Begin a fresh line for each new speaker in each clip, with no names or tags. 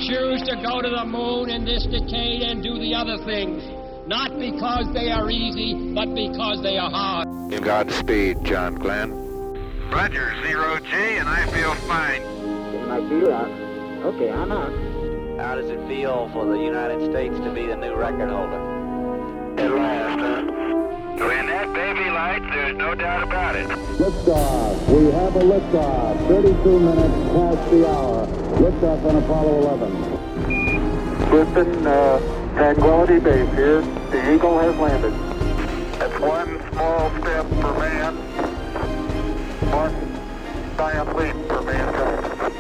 choose to go to the moon in this decade and do the other things, not because they are easy, but because they are hard.
Godspeed, John Glenn.
Roger, 0G, and I feel fine.
I feel out. Okay, I'm out.
How does it feel for the United States to be the new record holder?
At last, huh? When that baby lights, there's no doubt about it.
Liftoff. We have a liftoff. 32 minutes past the hour. Liftoff on Apollo 11.
Houston, Tranquility Base here. The Eagle has landed.
That's one small step for man, one giant leap for mankind.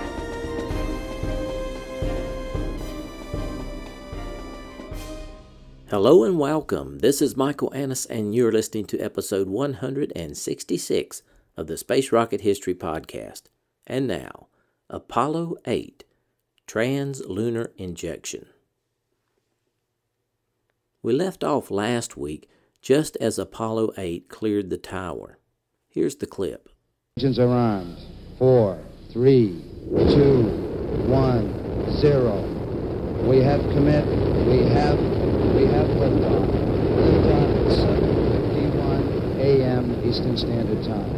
Hello and welcome. This is Michael Annis, and you're listening to episode 166 of the Space Rocket History Podcast. And now, Apollo 8, Trans-Lunar Injection. We left off last week just as Apollo 8 cleared the tower. Here's the clip.
Engines are armed. 4, 3, 2, 1, 0. We have commit. We have liftoff. Liftoff at 7:51 a.m. Eastern Standard Time.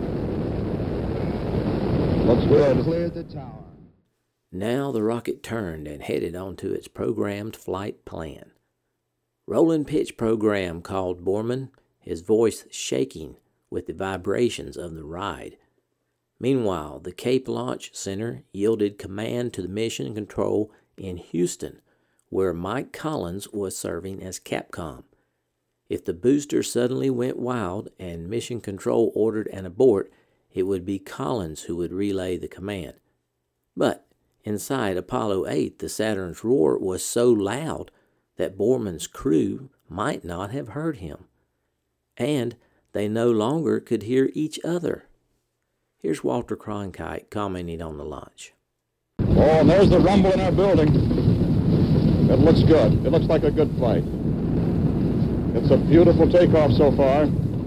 Looks good. Cleared the tower.
Now the rocket turned and headed onto its programmed flight plan. Roland pitch program called Borman, his voice shaking with the vibrations of the ride. Meanwhile, the Cape Launch Center yielded command to the mission control in Houston, where Mike Collins was serving as Capcom. If the booster suddenly went wild and mission control ordered an abort, it would be Collins who would relay the command. But inside Apollo 8, the Saturn's roar was so loud that Borman's crew might not have heard him. And they no longer could hear each other. Here's Walter Cronkite commenting on the launch.
Oh, and there's the rumble in our building. It looks good. It looks like a good flight. It's a beautiful takeoff so far.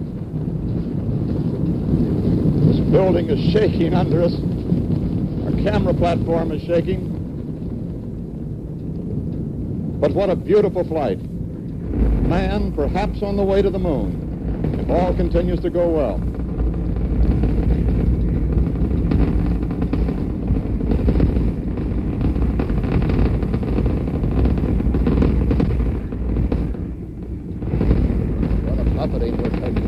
This building is shaking under us. Our camera platform is shaking. But what a beautiful flight. Man, perhaps on the way to the moon, if all continues to go well. What a buffeting we're taking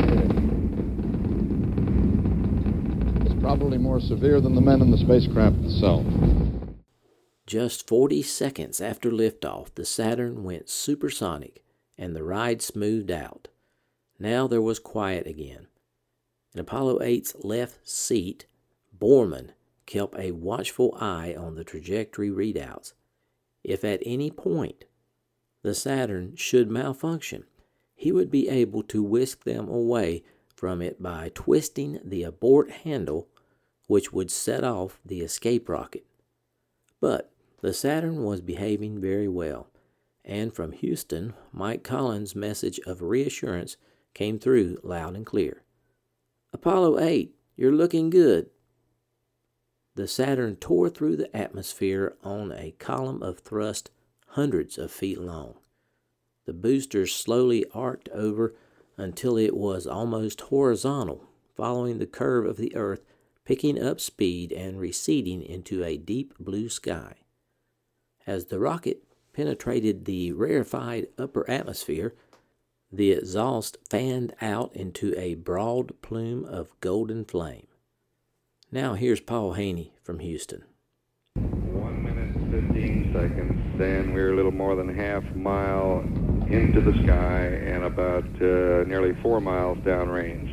here. It's probably more severe than the men in the spacecraft itself.
Just 40 seconds after liftoff, the Saturn went supersonic and the ride smoothed out. Now there was quiet again. In Apollo 8's left seat, Borman kept a watchful eye on the trajectory readouts. If at any point the Saturn should malfunction, he would be able to whisk them away from it by twisting the abort handle, which would set off the escape rocket. But the Saturn was behaving very well, and from Houston, Mike Collins' message of reassurance came through loud and clear. Apollo 8, you're looking good. The Saturn tore through the atmosphere on a column of thrust hundreds of feet long. The booster slowly arced over until it was almost horizontal, following the curve of the Earth, picking up speed and receding into a deep blue sky. As the rocket penetrated the rarefied upper atmosphere, the exhaust fanned out into a broad plume of golden flame. Now here's Paul Haney from Houston.
1 minute, 15 seconds, and we're a little more than half a mile into the sky and about nearly 4 miles downrange.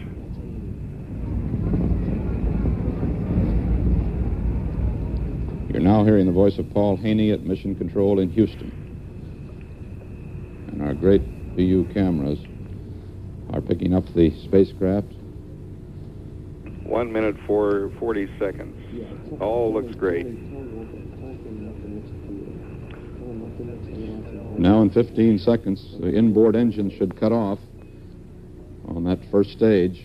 You're now hearing the voice of Paul Haney at Mission Control in Houston. And our great VU cameras are picking up the spacecraft.
1 minute, 40 seconds. All looks great.
Now in 15 seconds, the inboard engine should cut off on that first stage.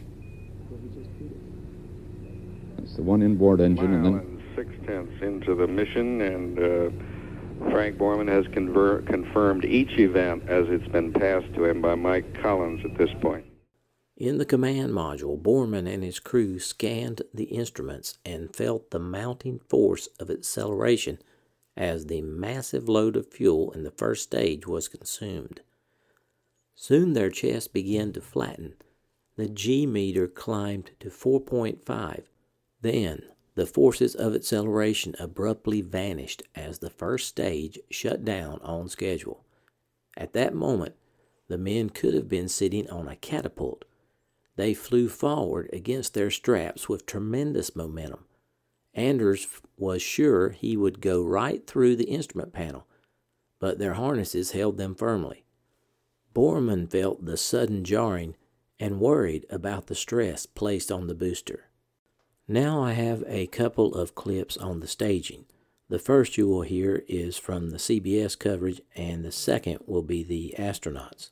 That's the one inboard engine, and then
6/10 into the mission, and Frank Borman has confirmed each event as it's been passed to him by Mike Collins at this point.
In the command module, Borman and his crew scanned the instruments and felt the mounting force of acceleration as the massive load of fuel in the first stage was consumed. Soon their chests began to flatten. The G meter climbed to 4.5. Then, the forces of acceleration abruptly vanished as the first stage shut down on schedule. At that moment, the men could have been sitting on a catapult. They flew forward against their straps with tremendous momentum. Anders was sure he would go right through the instrument panel, but their harnesses held them firmly. Borman felt the sudden jarring and worried about the stress placed on the booster. Now I have a couple of clips on the staging. The first you will hear is from the CBS coverage, and the second will be the astronauts.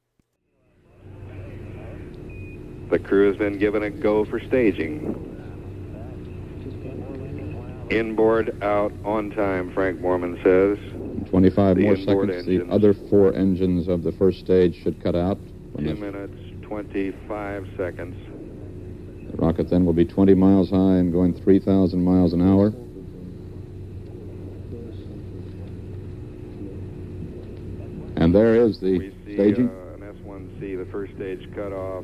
The crew has been given a go for staging. Inboard, out, on time, Frank Borman says.
25
The
more
inboard
seconds.
engines.
The other 4 engines of the first stage should cut out.
2 minutes, 25 seconds.
The rocket then will be 20 miles high and going 3,000 miles an hour. And there is the
We see
staging.
an S1C, the first stage cut off.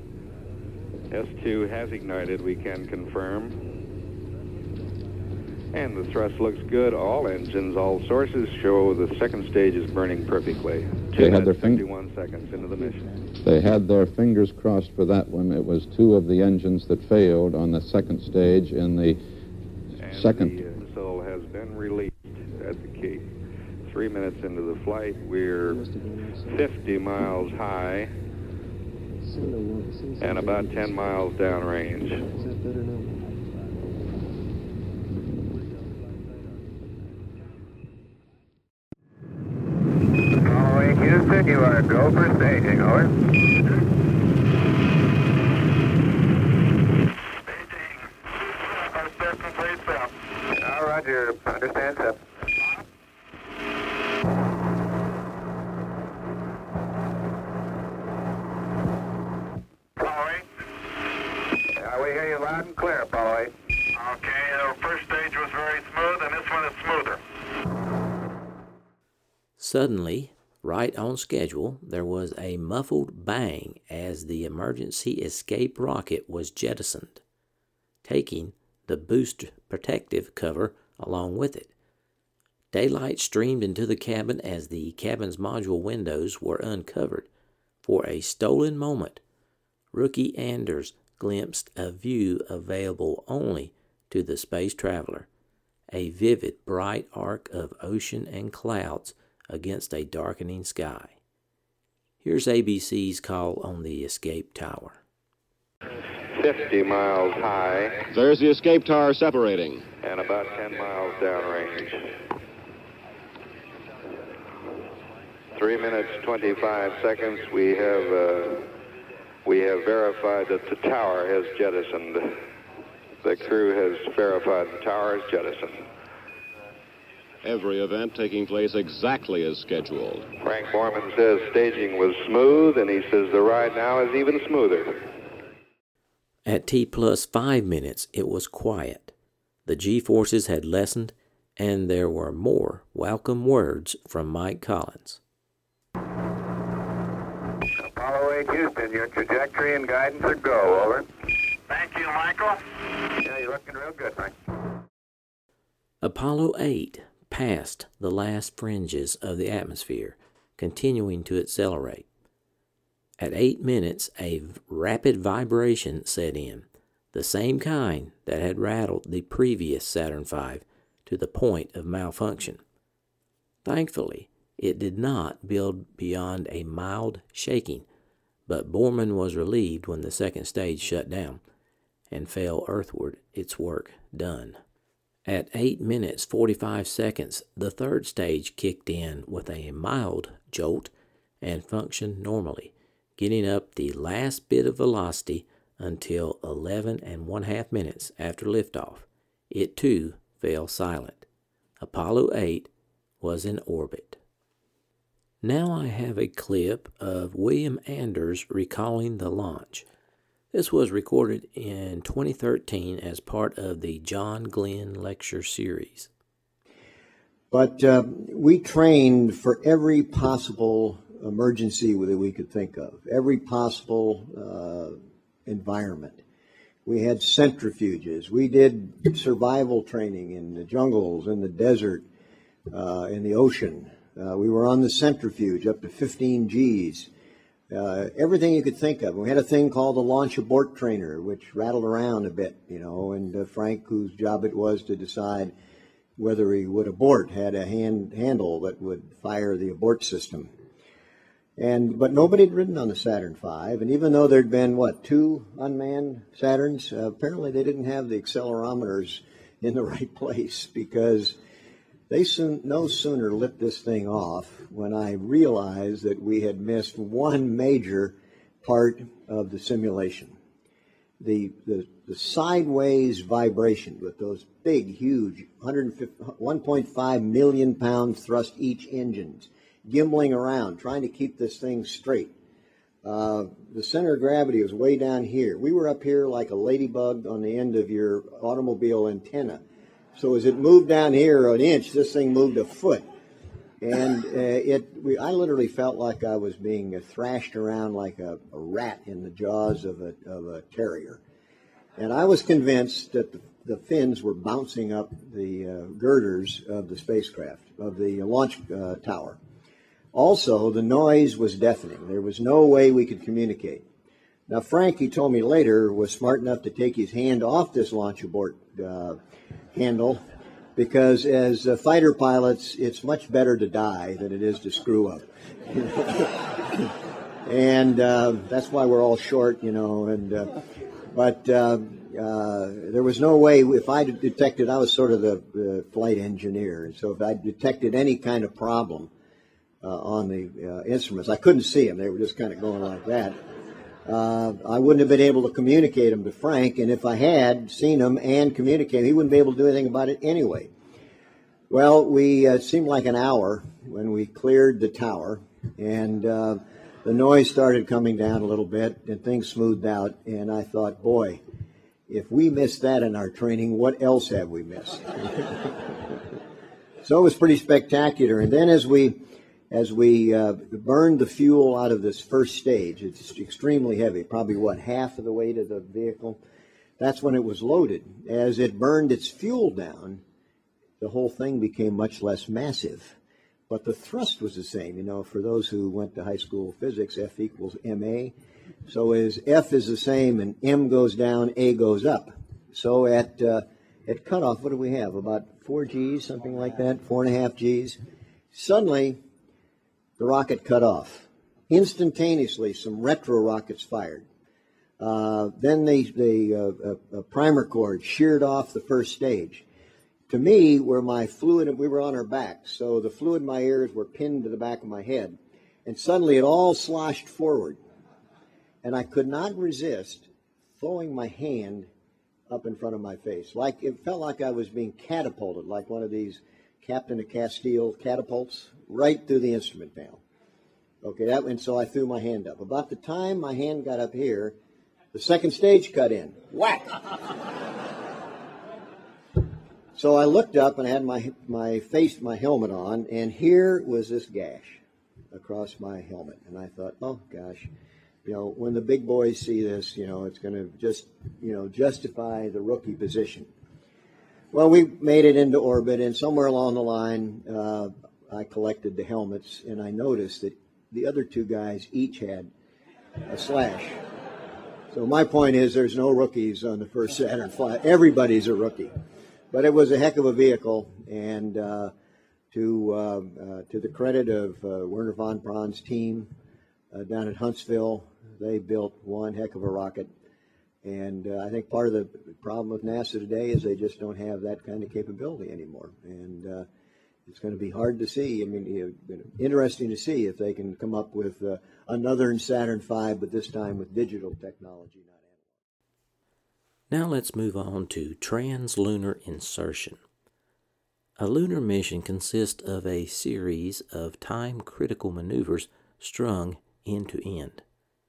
S2 has ignited, we can confirm. And the thrust looks good. All engines, all sources show the second stage is burning perfectly.
They had their
51 seconds into the mission.
They had their fingers crossed for that one. It was 2 of the engines that failed on the second stage in the second.
The missile has been released at the key. 3 minutes into the flight, we're 50 miles high and about 10 miles downrange.
Following Houston, you are go for staging, over. Roger, understand, sir. Following. We hear you loud and clear, Apollo 8. Okay, the first stage was very smooth, and this one is smoother.
Suddenly, right on schedule, there was a muffled bang as the emergency escape rocket was jettisoned, taking the boost protective cover along with it. Daylight streamed into the cabin as the cabin's module windows were uncovered. For a stolen moment, Rookie Anders glimpsed a view available only to the space traveler, a vivid, bright arc of ocean and clouds against a darkening sky. Here's ABC's call on the escape tower.
50 miles high.
There's the escape tower separating.
And about 10 miles downrange. 3 minutes, 25 seconds. We have verified that the tower has jettisoned. The crew has verified the tower is jettisoned.
Every event taking place exactly as scheduled.
Frank Borman says staging was smooth, and he says the ride now is even smoother.
At T+5 minutes, it was quiet. The G-forces had lessened, and there were more welcome words from Mike Collins.
Apollo 8 Houston, your trajectory and guidance are go, over. Thank you, Michael. Yeah, you're looking real good, Mike.
Apollo 8 passed the last fringes of the atmosphere, continuing to accelerate. At 8 minutes, a rapid vibration set in, the same kind that had rattled the previous Saturn V to the point of malfunction. Thankfully, it did not build beyond a mild shaking, but Borman was relieved when the second stage shut down and fell earthward, its work done. At 8 minutes 45 seconds, the third stage kicked in with a mild jolt and functioned normally, getting up the last bit of velocity until 11½ minutes after liftoff. It too fell silent. Apollo 8 was in orbit. Now I have a clip of William Anders recalling the launch. This was recorded in 2013 as part of the John Glenn Lecture Series.
But we trained for every possible emergency that we could think of, every possible environment. We had centrifuges. We did survival training in the jungles, in the desert, in the ocean. We were on the centrifuge up to 15 Gs. Everything you could think of. We had a thing called the launch abort trainer, which rattled around a bit, and Frank, whose job it was to decide whether he would abort, had a handle that would fire the abort system. But nobody had ridden on the Saturn V, and even though there'd been, 2 unmanned Saturns, apparently they didn't have the accelerometers in the right place, because they no sooner lit this thing off when I realized that we had missed one major part of the simulation. The sideways vibration with those big, huge 1.5 million pound thrust each engines, gimbling around, trying to keep this thing straight. The center of gravity was way down here. We were up here like a ladybug on the end of your automobile antenna. So as it moved down here an inch, this thing moved a foot. And I literally felt like I was being thrashed around like a rat in the jaws of a terrier. And I was convinced that the fins were bouncing up the girders of the spacecraft, of the launch tower. Also, the noise was deafening. There was no way we could communicate. Now, Frank, he told me later, was smart enough to take his hand off this launch abort handle, because as fighter pilots, it's much better to die than it is to screw up. And that's why we're all short, but there was no way. If I detected, I was sort of the flight engineer, and so if I detected any kind of problem on the instruments, I couldn't see them. They were just kind of going like that. I wouldn't have been able to communicate them to Frank, and if I had seen them and communicated, he wouldn't be able to do anything about it anyway. Well, it seemed like an hour when we cleared the tower, and the noise started coming down a little bit, and things smoothed out, and I thought, boy, if we missed that in our training, what else have we missed? So it was pretty spectacular, and then as we burned the fuel out of this first stage, it's extremely heavy, probably half of the weight of the vehicle. That's when it was loaded. As it burned its fuel down, the whole thing became much less massive. But the thrust was the same. For those who went to high school physics, F equals ma. So as F is the same and m goes down, a goes up. So at cutoff, what do we have? About 4 Gs, something like that, 4.5 Gs. Suddenly, the rocket cut off. Instantaneously, some retro rockets fired. Then a primer cord sheared off the first stage. To me, where my fluid, we were on our backs, so the fluid in my ears were pinned to the back of my head. And suddenly it all sloshed forward. And I could not resist throwing my hand up in front of my face. It felt like I was being catapulted, like one of these Captain of Castile catapults, right through the instrument panel. Okay, and so I threw my hand up. About the time my hand got up here, the second stage cut in. Whack! So I looked up and I had my helmet on, and here was this gash across my helmet. And I thought, oh gosh, when the big boys see this, it's going to just, justify the rookie position. Well, we made it into orbit, and somewhere along the line, I collected the helmets, and I noticed that the other 2 guys each had a slash. So my point is, there's no rookies on the first Saturn V. Everybody's a rookie. But it was a heck of a vehicle, and to the credit of Wernher von Braun's team down at Huntsville, they built one heck of a rocket. And I think part of the problem with NASA today is they just don't have that kind of capability anymore. And it's going to be hard to see. Interesting to see if they can come up with another Saturn V, but this time with digital technology.
Now let's move on to translunar insertion. A lunar mission consists of a series of time-critical maneuvers strung end to end.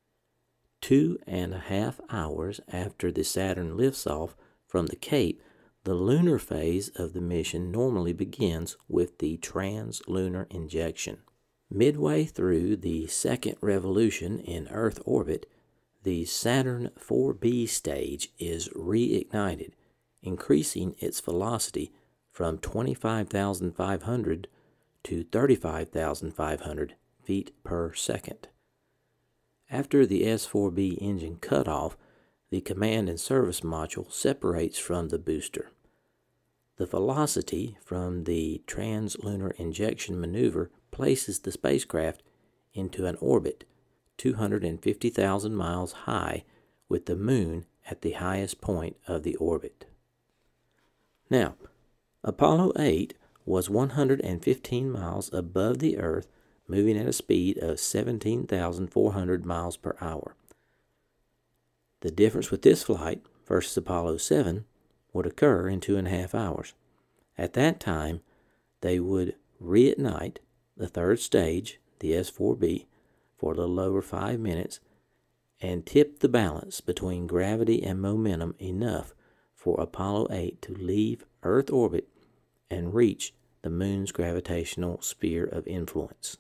2.5 hours after the Saturn lifts off from the Cape, the lunar phase of the mission normally begins with the translunar injection. Midway through the second revolution in Earth orbit, the Saturn 4B stage is reignited, increasing its velocity from 25,500 to 35,500 feet per second. After the S-4B engine cutoff, the command and service module separates from the booster. The velocity from the translunar injection maneuver places the spacecraft into an orbit 250,000 miles high, with the Moon at the highest point of the orbit. Now, Apollo 8 was 115 miles above the Earth, moving at a speed of 17,400 miles per hour. The difference with this flight versus Apollo 7 would occur in 2.5 hours. At that time, they would reignite the third stage, the S-4B, for a little over 5 minutes and tip the balance between gravity and momentum enough for Apollo 8 to leave Earth orbit and reach the Moon's gravitational sphere of influence.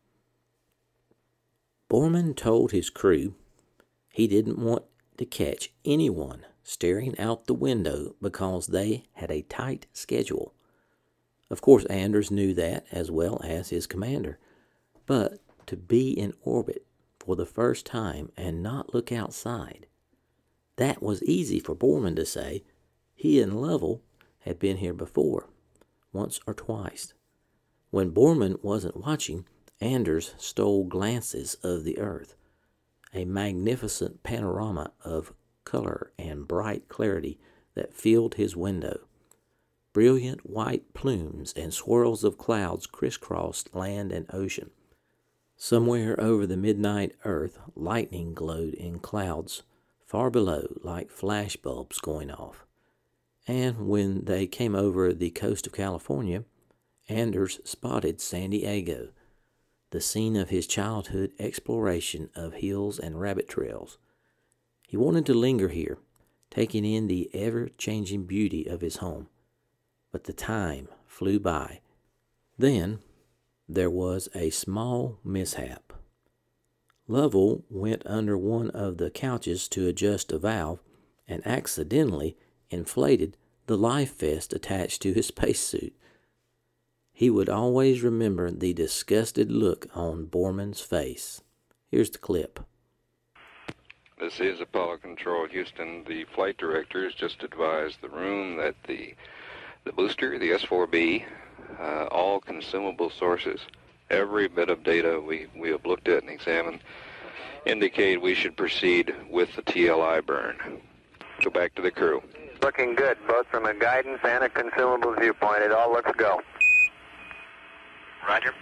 Borman told his crew he didn't want to catch anyone staring out the window because they had a tight schedule. Of course, Anders knew that as well as his commander, but to be in orbit for the first time and not look outside, that was easy for Borman to say. He and Lovell had been here before, once or twice. When Borman wasn't watching, Anders stole glances of the Earth, a magnificent panorama of color and bright clarity that filled his window. Brilliant white plumes and swirls of clouds crisscrossed land and ocean. Somewhere over the midnight Earth, lightning glowed in clouds far below like flash bulbs going off. And when they came over the coast of California, Anders spotted San Diego, the scene of his childhood exploration of hills and rabbit trails. He wanted to linger here, taking in the ever-changing beauty of his home. But the time flew by. Then there was a small mishap. Lovell went under one of the couches to adjust a valve and accidentally inflated the life vest attached to his spacesuit. He would always remember the disgusted look on Borman's face. Here's the clip.
This is Apollo Control, Houston. The flight director has just advised the room that the booster, the S-4B, all consumable sources, every bit of data we have looked at and examined, indicate we should proceed with the TLI burn. Go back to the crew.
Looking good, both from a guidance and a consumable viewpoint. It all looks go. Roger.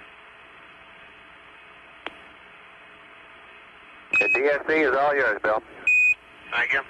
The DSC is all yours, Bill. Thank you.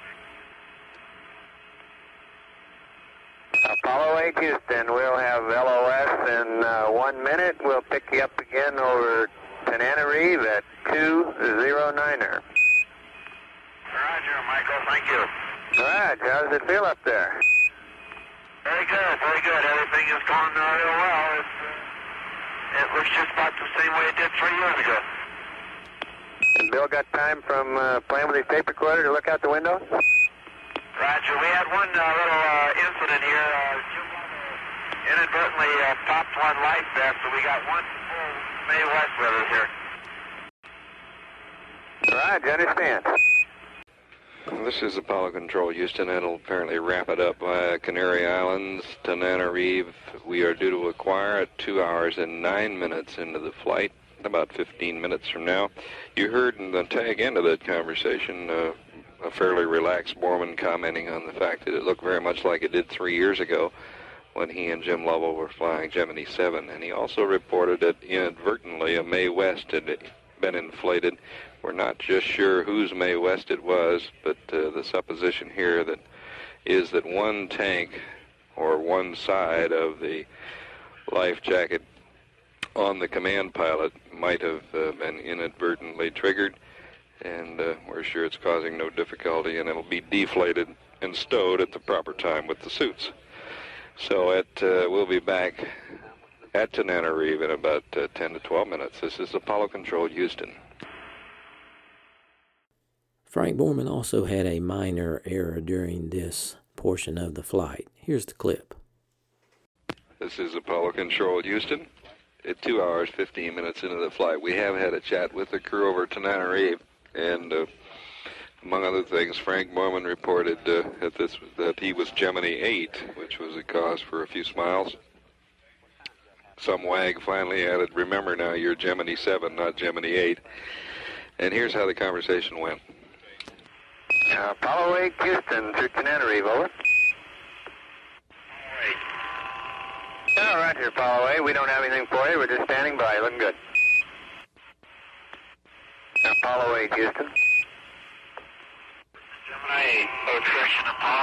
Apollo 8 Houston, we'll have LOS in 1 minute. We'll pick you up again over Tananarive at 209er.
Roger, Michael, thank you.
Raj, how does it feel up there?
Very good, very good. Everything is going real well. It looks just about the same way it did 3 years ago.
And Bill got time from playing with his tape recorder to look out the window?
Roger, we had one little incident here. Inadvertently popped one light vest, so we got one full Mae West with us here.
Raj, I understand.
This is Apollo Control, Houston. It'll apparently wrap it up. Canary Islands, Tananarive. We are due to acquire at 2 hours and 9 minutes into the flight, about 15 minutes from now. You heard in the tag end of that conversation a fairly relaxed Borman commenting on the fact that it looked very much like it did 3 years ago when he and Jim Lovell were flying Gemini 7. And he also reported that inadvertently a Mae West had been inflated. We're not just sure whose Mae West it was, but the supposition here is that one tank or one side of the life jacket on the command pilot might have been inadvertently triggered, and we're sure it's causing no difficulty, and it'll be deflated and stowed at the proper time with the suits. So we'll be back at Tananarive in about 10 to 12 minutes. This is Apollo Control, Houston.
Frank Borman also had a minor error during this portion of the flight. Here's the clip.
This is Apollo Control, Houston. At 2 hours, 15 minutes into the flight, we have had a chat with the crew over Tananarive, and among other things, Frank Borman reported that he was Gemini 8, which was a cause for a few smiles. Some wag finally added, "Remember now, you're Gemini 7, not Gemini 8. And here's how the conversation went.
Apollo 8, Houston, through Tananarive, over. All right, here, Apollo 8. We don't have anything for you. We're just standing by. Looking good. Apollo 8, Houston.
Gemini 8, low traction,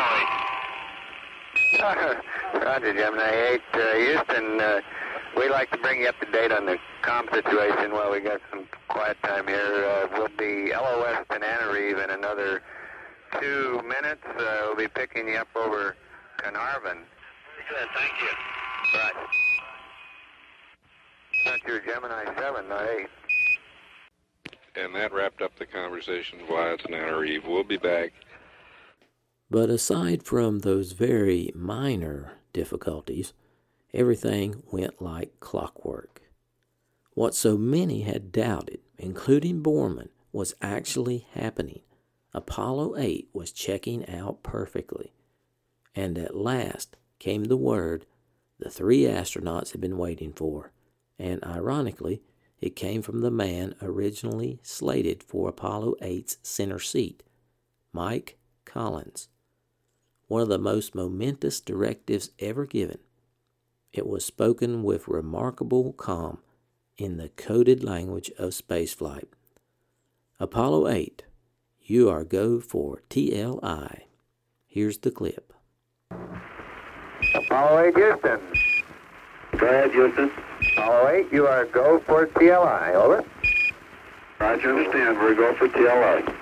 Apollo 8.
Roger, Gemini 8. Houston, we'd like to bring you up to date on the comm situation while we got some quiet time here. We'll be LOS Tananarive in another 2 minutes. We'll be picking you up over Carnarvon.
Good, thank you.
Right. That's your Gemini 7, not 8.
And that wrapped up the conversation via Tananarive. We'll be back.
But aside from those very minor difficulties, everything went like clockwork. What so many had doubted, including Borman, was actually happening. Apollo 8 was checking out perfectly. And at last came the word the 3 astronauts had been waiting for, and ironically, it came from the man originally slated for Apollo 8's center seat, Mike Collins. One of the most momentous directives ever given. It was spoken with remarkable calm in the coded language of spaceflight. Apollo 8, you are go for TLI. Here's the clip.
Apollo 8, Houston.
Go ahead, Houston.
Apollo 8, you are go for TLI. Over.
Roger, understand. We're go for TLI.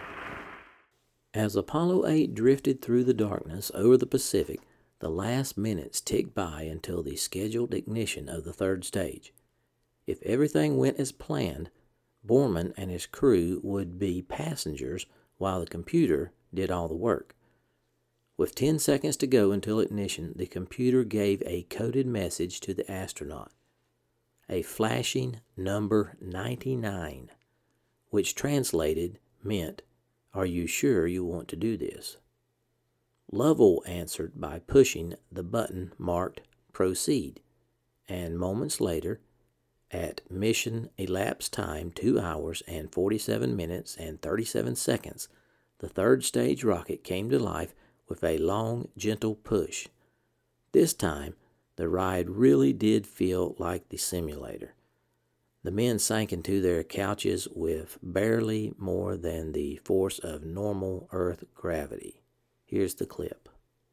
As Apollo 8 drifted through the darkness over the Pacific, the last minutes ticked by until the scheduled ignition of the third stage. If everything went as planned, Borman and his crew would be passengers while the computer did all the work. With 10 seconds to go until ignition, the computer gave a coded message to the astronaut, a flashing number 99, which translated meant, "Are you sure you want to do this?" Lovell answered by pushing the button marked Proceed, and moments later, at mission elapsed time 2 hours and 47 minutes and 37 seconds, the third stage rocket came to life with a long, gentle push. This time, the ride really did feel like the simulator. The men sank into their couches with barely more than the force of normal Earth gravity. Here's the clip.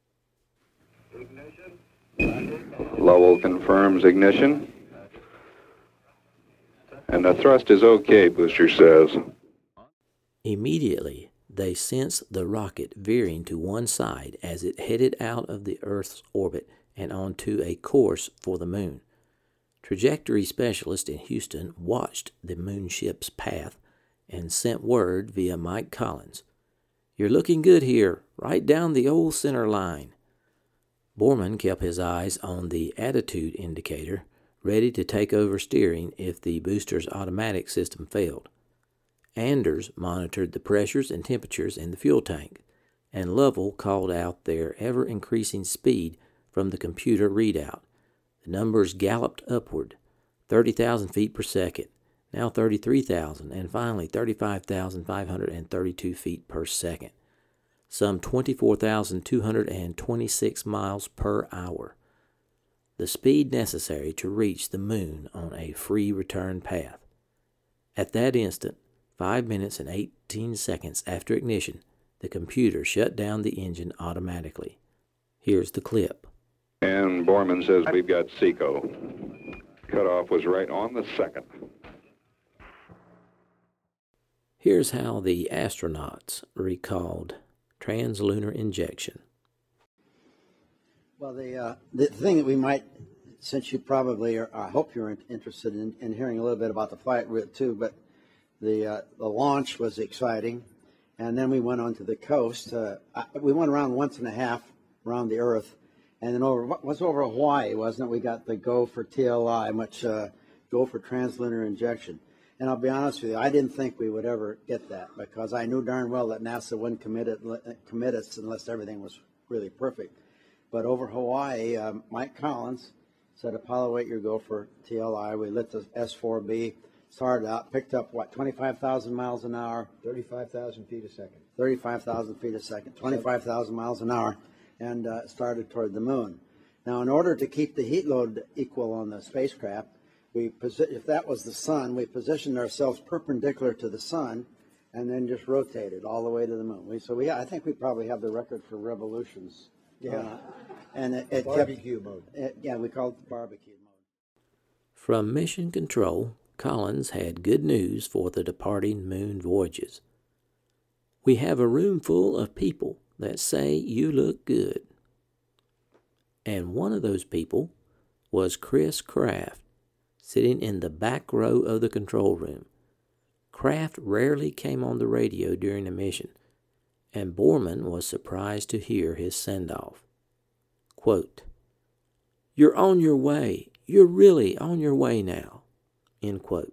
Lovell confirms ignition. And the thrust is okay, Booster says.
Immediately, they sensed the rocket veering to one side as it headed out of the Earth's orbit and onto a course for the moon. Trajectory specialists in Houston watched the moonship's path and sent word via Mike Collins. "You're looking good here, right down the old center line." Borman kept his eyes on the attitude indicator, ready to take over steering if the booster's automatic system failed. Anders monitored the pressures and temperatures in the fuel tank, and Lovell called out their ever-increasing speed from the computer readout. The numbers galloped upward, 30,000 feet per second, now 33,000, and finally 35,532 feet per second, some 24,226 miles per hour. The speed necessary to reach the moon on a free return path. At that instant, 5 minutes and 18 seconds after ignition, the computer shut down the engine automatically. Here's the clip.
And Borman says we've got SECO. Cutoff was right on the 2nd.
Here's how the astronauts recalled translunar injection.
Well, the thing that we might, since you probably are, I hope you're interested in hearing a little bit about the flight route too, but the launch was exciting, and then we went onto the coast. We went around once and a half around the Earth, and then over Hawaii, wasn't it? We got the go for TLI, much go for translunar injection. And I'll be honest with you, I didn't think we would ever get that, because I knew darn well that NASA wouldn't commit us unless everything was really perfect. But over Hawaii, Mike Collins said, Apollo 8, you go for TLI. We lit the S-4B, started out, picked up, 25,000 miles an hour?
35,000 feet a second.
35,000 feet a second, 25,000 miles an hour, and started toward the moon. Now, in order to keep the heat load equal on the spacecraft, if that was the sun, we positioned ourselves perpendicular to the sun and then just rotated all the way to the moon. I think we probably have the record for revolutions.
Yeah.
And it
barbecue mode.
We called it barbecue mode.
From Mission Control, Collins had good news for the departing moon voyages. We have a room full of people that say you look good. And one of those people was Chris Kraft, sitting in the back row of the control room. Kraft rarely came on the radio during the mission, and Borman was surprised to hear his send-off. Quote, "You're on your way. You're really on your way now." End quote.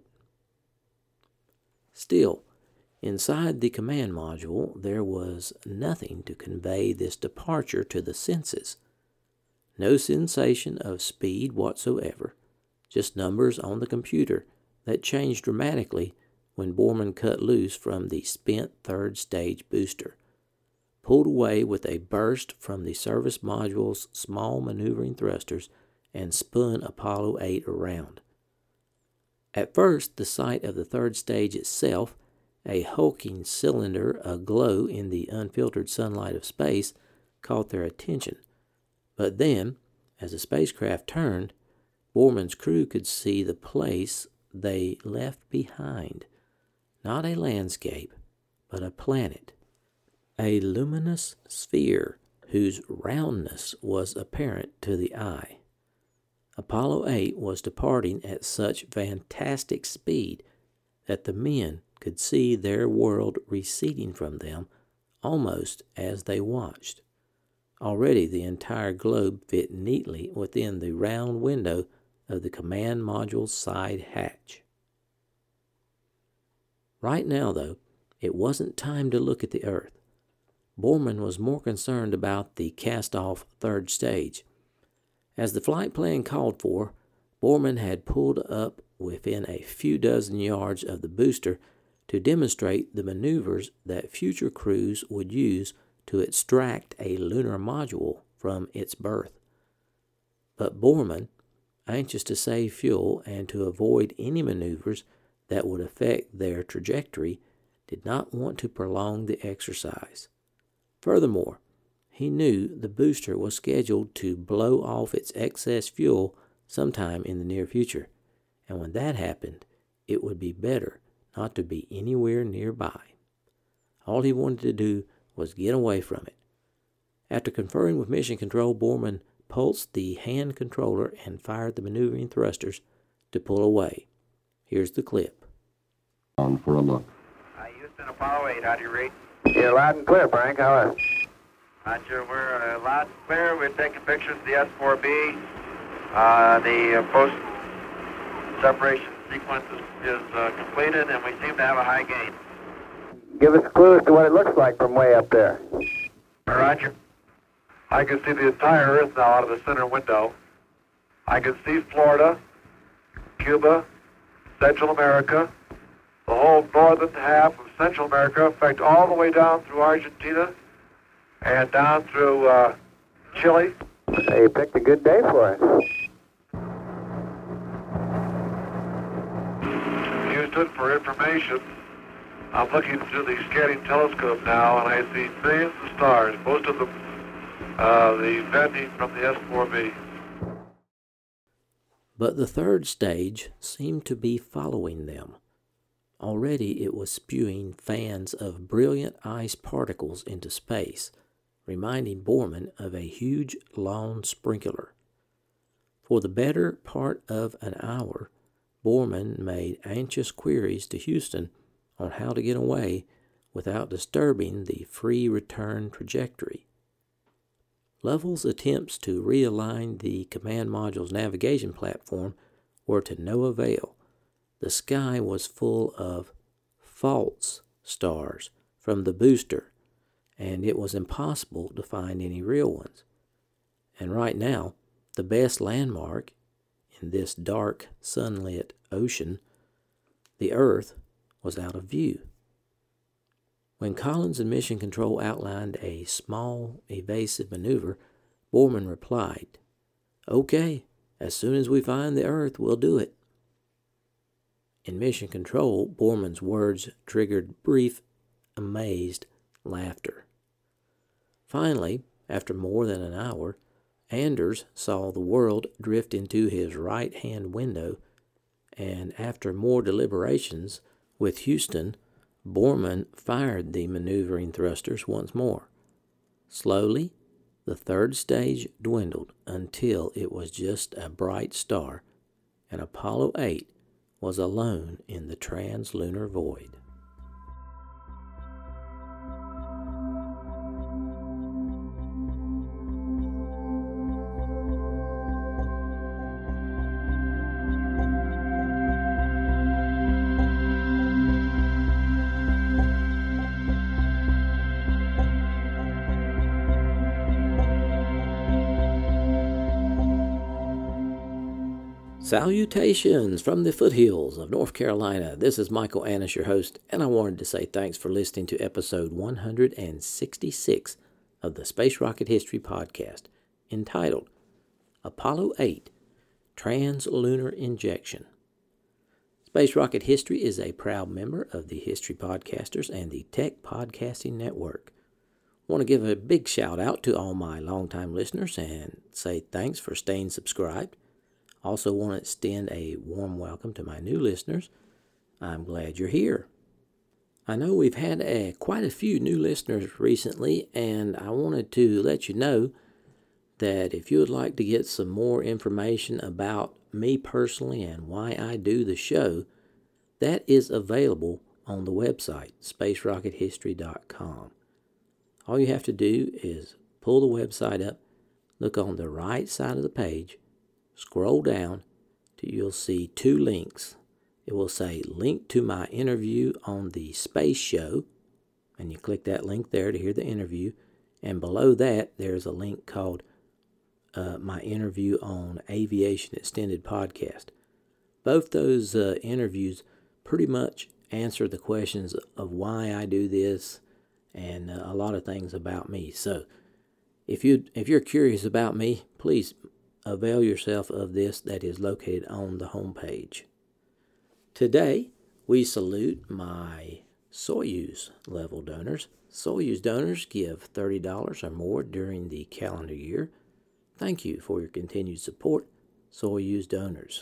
Still, inside the command module, there was nothing to convey this departure to the senses. No sensation of speed whatsoever, just numbers on the computer that changed dramatically when Borman cut loose from the spent third stage booster, pulled away with a burst from the service module's small maneuvering thrusters, and spun Apollo 8 around. At first, the sight of the third stage itself, a hulking cylinder aglow in the unfiltered sunlight of space, caught their attention. But then, as the spacecraft turned, Borman's crew could see the place they left behind. Not a landscape, but a planet. A luminous sphere whose roundness was apparent to the eye. Apollo 8 was departing at such fantastic speed that the men could see their world receding from them almost as they watched. Already the entire globe fit neatly within the round window of the command module's side hatch. Right now, though, it wasn't time to look at the Earth. Borman was more concerned about the cast-off third stage. As the flight plan called for, Borman had pulled up within a few dozen yards of the booster to demonstrate the maneuvers that future crews would use to extract a lunar module from its berth. But Borman, anxious to save fuel and to avoid any maneuvers that would affect their trajectory, did not want to prolong the exercise. Furthermore, he knew the booster was scheduled to blow off its excess fuel sometime in the near future, and when that happened, it would be better not to be anywhere nearby. All he wanted to do was get away from it. After conferring with Mission Control, Borman pulsed the hand controller and fired the maneuvering thrusters to pull away. Here's the clip.
On for a look.
Houston, Apollo 8, how do you read? You're loud and clear, Frank. How are you? Roger, we're loud and clear. We're taking pictures of the S-4B. The post-separation sequence is completed, and we seem to have a high gain. Give us a clue as to what it looks like from way up there.
Roger. I can see the entire Earth now out of the center window. I can see Florida, Cuba, Central America, the whole northern half of Central America, in fact, all the way down through Argentina and down through Chile.
Hey, you picked a good day for it.
Houston, for information, I'm looking through the scanning telescope now, and I see millions of stars, most of them The venting from the S-4B.
But the third stage seemed to be following them. Already it was spewing fans of brilliant ice particles into space, reminding Borman of a huge lawn sprinkler. For the better part of an hour, Borman made anxious queries to Houston on how to get away without disturbing the free return trajectory. Lovell's attempts to realign the command module's navigation platform were to no avail. The sky was full of false stars from the booster, and it was impossible to find any real ones. And right now, the best landmark in this dark, sunlit ocean, the Earth, was out of view. When Collins and Mission Control outlined a small, evasive maneuver, Borman replied, "Okay, as soon as we find the Earth, we'll do it." In Mission Control, Borman's words triggered brief, amazed laughter. Finally, after more than an hour, Anders saw the world drift into his right-hand window, and after more deliberations with Houston, Borman fired the maneuvering thrusters once more. Slowly, the third stage dwindled until it was just a bright star, and Apollo 8 was alone in the translunar void. Salutations from the foothills of North Carolina. This is Michael Annis, your host, and I wanted to say thanks for listening to episode 166 of the Space Rocket History Podcast, entitled Apollo 8, Translunar Injection. Space Rocket History is a proud member of the History Podcasters and the Tech Podcasting Network. I want to give a big shout out to all my longtime listeners and say thanks for staying subscribed. Also want to extend a warm welcome to my new listeners. I'm glad you're here. I know we've had quite a few new listeners recently, and I wanted to let you know that if you would like to get some more information about me personally and why I do the show, that is available on the website, spacerockethistory.com. All you have to do is pull the website up, look on the right side of the page, scroll down till you'll see two links. It will say link to my interview on the space show, and you click that link there to hear the interview. And below that, there's a link called my interview on Aviation Extended Podcast. Both those interviews pretty much answer the questions of why I do this and a lot of things about me. So if you're curious about me, please avail yourself of this that is located on the homepage. Today, we salute my Soyuz level donors. Soyuz donors give $30 or more during the calendar year. Thank you for your continued support, Soyuz donors.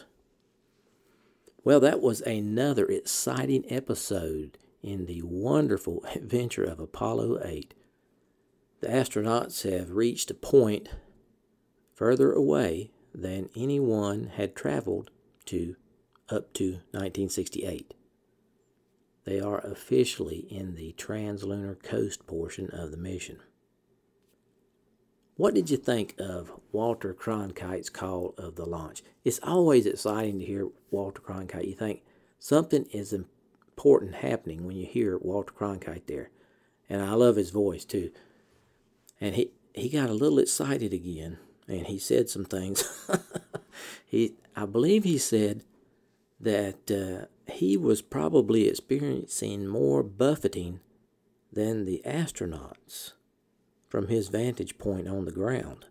Well, that was another exciting episode in the wonderful adventure of Apollo 8. The astronauts have reached a point further away than anyone had traveled to up to 1968. They are officially in the translunar coast portion of the mission. What did you think of Walter Cronkite's call of the launch? It's always exciting to hear Walter Cronkite. You think something is important happening when you hear Walter Cronkite there. And I love his voice too. And he got a little excited again. And he said some things. I believe he said that he was probably experiencing more buffeting than the astronauts from his vantage point on the ground.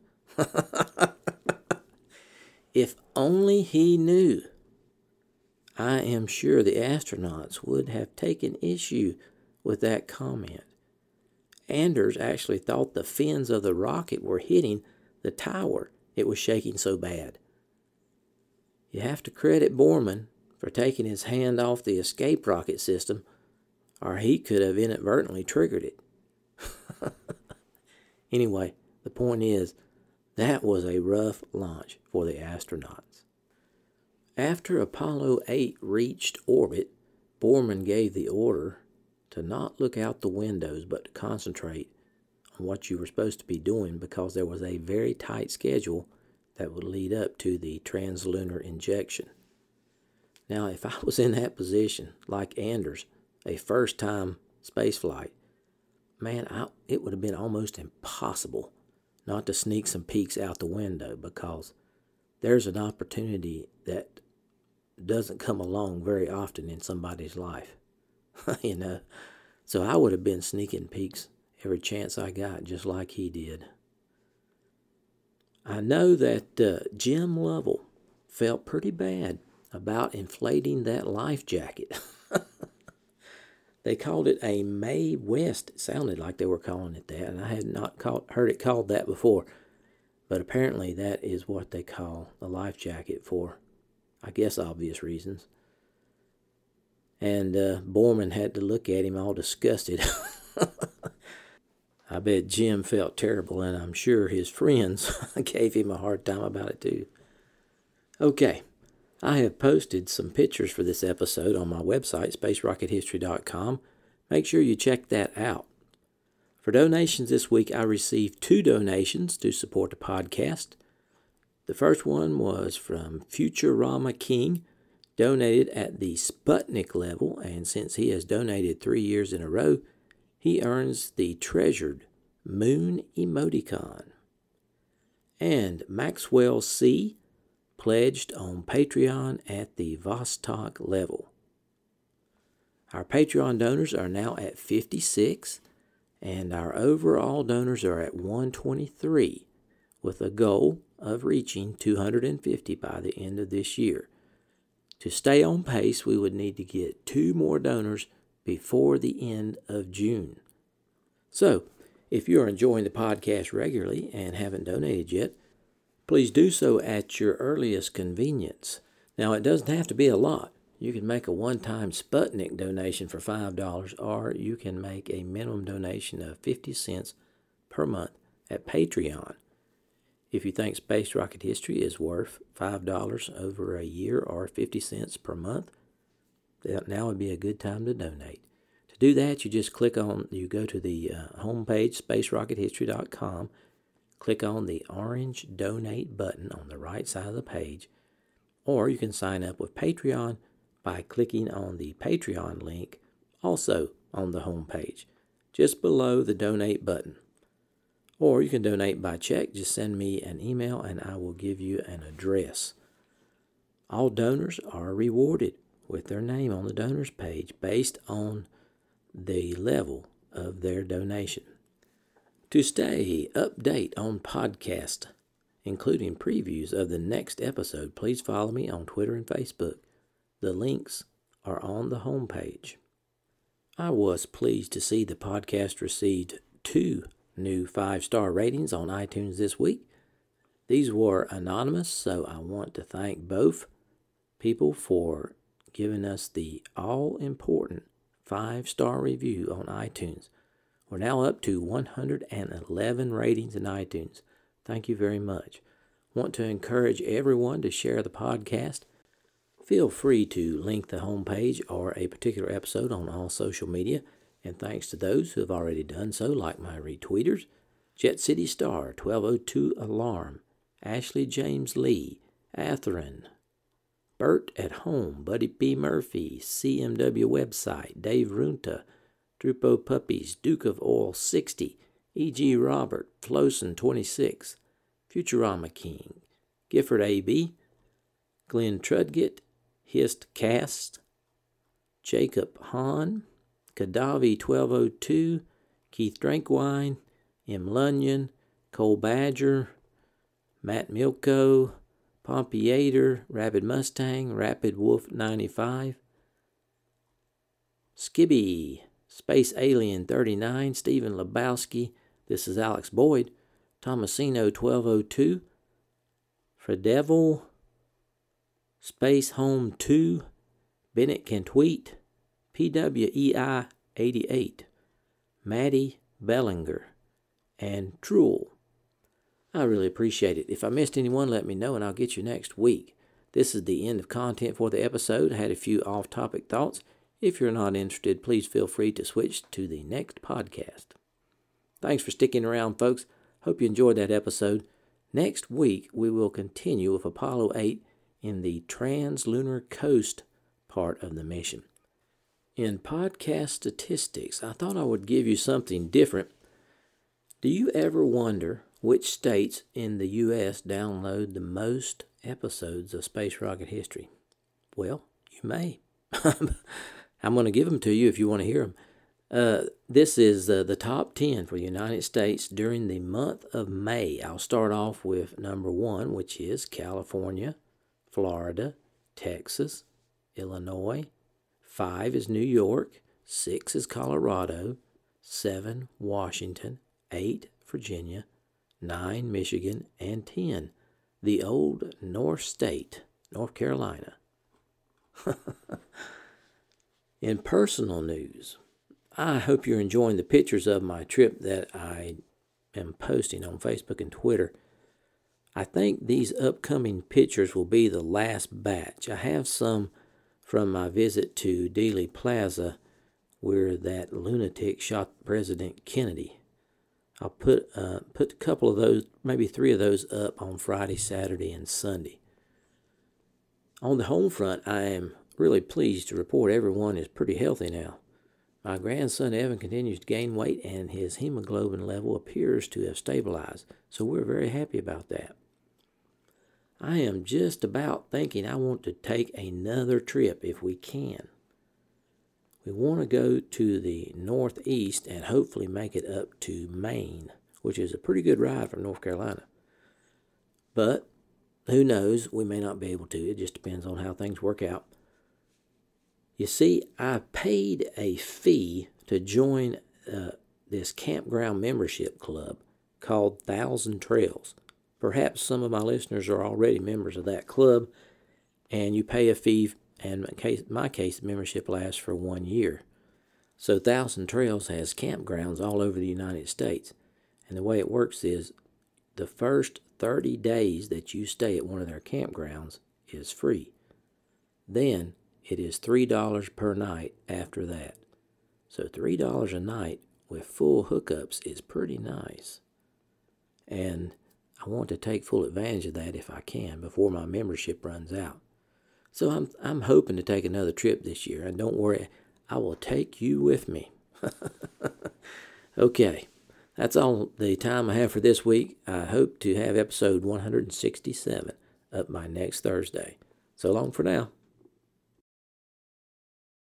If only he knew. I am sure the astronauts would have taken issue with that comment. Anders actually thought the fins of the rocket were hitting the tower. It was shaking so bad. You have to credit Borman for taking his hand off the escape rocket system, or he could have inadvertently triggered it. Anyway, the point is, that was a rough launch for the astronauts. After Apollo 8 reached orbit, Borman gave the order to not look out the windows but to concentrate on what you were supposed to be doing, because there was a very tight schedule that would lead up to the translunar injection. Now, if I was in that position, like Anders, a first-time spaceflight, man, it would have been almost impossible not to sneak some peeks out the window, because there's an opportunity that doesn't come along very often in somebody's life. So I would have been sneaking peeks every chance I got, just like he did. I know that Jim Lovell felt pretty bad about inflating that life jacket. They called it a Mae West. It sounded like they were calling it that, and I had not heard it called that before. But apparently that is what they call a life jacket for, I guess, obvious reasons. And Borman had to look at him all disgusted. I bet Jim felt terrible, and I'm sure his friends gave him a hard time about it too. Okay, I have posted some pictures for this episode on my website, spacerockethistory.com. Make sure you check that out. For donations this week, I received 2 donations to support the podcast. The first one was from Futurama King, donated at the Sputnik level, and since he has donated 3 years in a row, he earns the treasured Moon Emoticon. And Maxwell C. pledged on Patreon at the Vostok level. Our Patreon donors are now at 56, and our overall donors are at 123, with a goal of reaching 250 by the end of this year. To stay on pace, we would need to get 2 more donors before the end of June. So, if you're enjoying the podcast regularly and haven't donated yet, please do so at your earliest convenience. Now, it doesn't have to be a lot. You can make a one-time Sputnik donation for $5, or you can make a minimum donation of 50 cents per month at Patreon. If you think Space Rocket History is worth $5 over a year or 50 cents per month, now would be a good time to donate. To do that, you just go to the homepage, spacerockethistory.com, click on the orange donate button on the right side of the page, or you can sign up with Patreon by clicking on the Patreon link, also on the homepage, just below the donate button. Or you can donate by check. Just send me an email and I will give you an address. All donors are rewarded with their name on the donors page based on the level of their donation. To stay update on podcast, including previews of the next episode, please follow me on Twitter and Facebook. The links are on the homepage. I was pleased to see the podcast received 2 new 5-star ratings on iTunes this week. These were anonymous, so I want to thank both people for giving us the all-important 5-star review on iTunes. We're now up to 111 ratings in iTunes. Thank you very much. Want to encourage everyone to share the podcast. Feel free to link the homepage or a particular episode on all social media. And thanks to those who have already done so, like my retweeters, Jet City Star, 1202 Alarm, Ashley James Lee, Atherin, Bert at Home, Buddy P. Murphy, CMW Website, Dave Runta, Drupo Puppies, Duke of Oil 60, E.G. Robert, Flosen 26, Futurama King, Gifford A.B., Glenn Trudgett, Hist Cast, Jacob Hahn, Kadavi 1202, Keith Drinkwine, M. Lunyon, Cole Badger, Matt Milko, Pompeiator, Rapid Mustang, Rapid Wolf 95, Skibby, Space Alien 39, Stephen Lebowski, this is Alex Boyd, Tomasino 1202, Fredevil, Space Home 2, Bennett Can Tweet, PWEI 88, Maddie Bellinger, and Drool. I really appreciate it. If I missed anyone, let me know and I'll get you next week. This is the end of content for the episode. I had a few off-topic thoughts. If you're not interested, please feel free to switch to the next podcast. Thanks for sticking around, folks. Hope you enjoyed that episode. Next week, we will continue with Apollo 8 in the Translunar Coast part of the mission. In podcast statistics, I thought I would give you something different. Do you ever wonder which states in the U.S. download the most episodes of Space Rocket History? Well, you may. I'm going to give them to you if you want to hear them. This is the top 10 for the United States during the month of May. I'll start off with number 1, which is California, Florida, Texas, Illinois. 5 is New York. 6 is Colorado. 7, Washington. 8, Virginia. 9, Michigan. And 10, the old North State, North Carolina. In personal news, I hope you're enjoying the pictures of my trip that I am posting on Facebook and Twitter. I think these upcoming pictures will be the last batch. I have some from my visit to Dealey Plaza where that lunatic shot President Kennedy. I'll put a couple of those, maybe 3 of those up on Friday, Saturday, and Sunday. On the home front, I am really pleased to report everyone is pretty healthy now. My grandson Evan continues to gain weight and his hemoglobin level appears to have stabilized, so we're very happy about that. I am just about thinking I want to take another trip if we can. We want to go to the Northeast and hopefully make it up to Maine, which is a pretty good ride from North Carolina. But who knows, we may not be able to. It just depends on how things work out. You see, I paid a fee to join this campground membership club called Thousand Trails. Perhaps some of my listeners are already members of that club, and you pay a fee, and in my case, the membership lasts for 1 year. So Thousand Trails has campgrounds all over the United States, and the way it works is the first 30 days that you stay at one of their campgrounds is free. Then it is $3 per night after that. So $3 a night with full hookups is pretty nice. And I want to take full advantage of that if I can before my membership runs out. So I'm hoping to take another trip this year. And don't worry, I will take you with me. Okay, that's all the time I have for this week. I hope to have episode 167 up by next Thursday. So long for now.